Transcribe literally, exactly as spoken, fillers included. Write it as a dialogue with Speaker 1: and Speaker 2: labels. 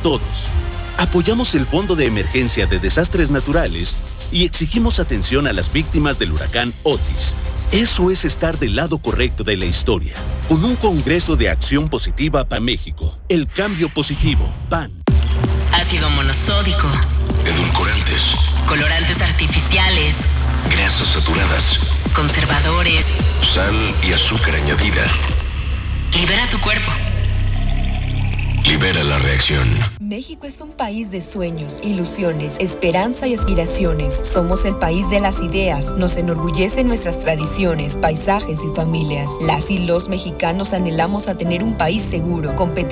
Speaker 1: todos. Apoyamos el Fondo de Emergencia de Desastres Naturales y exigimos atención a las víctimas del huracán Otis. Eso es estar del lado correcto de la historia. Con un Congreso de Acción Positiva para México. El cambio positivo. P A N.
Speaker 2: Ácido monosódico.
Speaker 3: Edulcorantes.
Speaker 2: Colorantes artificiales.
Speaker 3: Grasas saturadas.
Speaker 2: Conservadores.
Speaker 3: Sal y azúcar añadida.
Speaker 2: Libera tu cuerpo.
Speaker 3: Libera la reacción.
Speaker 4: México es un país de sueños, ilusiones, esperanza y aspiraciones. Somos el país de las ideas. Nos enorgullecen nuestras tradiciones, paisajes y familias. Las y los mexicanos anhelamos a tener un país seguro, competitivo